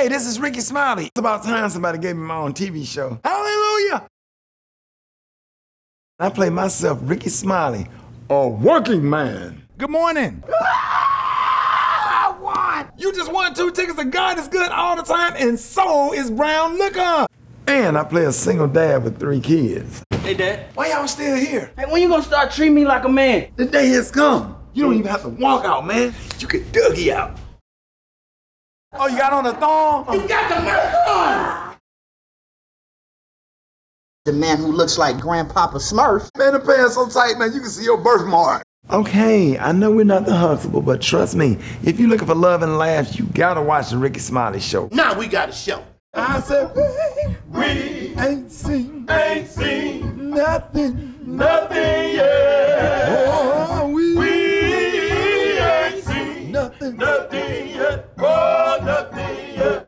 Hey, this is Ricky Smiley. It's about time somebody gave me my own TV show. Hallelujah! I play myself, Ricky Smiley, a working man. Good morning. I won! You just won 2 tickets to God is Good all the time, and so is Brown Liquor. And I play a single dad with 3 kids. Hey, Dad. Why y'all still here? Hey, when you gonna start treating me like a man? The day has come. You don't even have to walk out, man. You can Dougie out. Oh, you got on a thong? You got the milk on! The man who looks like Grandpapa Smurf. Man, the pants so tight, man, you can see your birthmark. Okay, I know we're not the Huxtable, but trust me, if you're looking for love and laughs, you gotta watch the Ricky Smiley Show. Now we got a show. I said, we ain't seen nothing yet.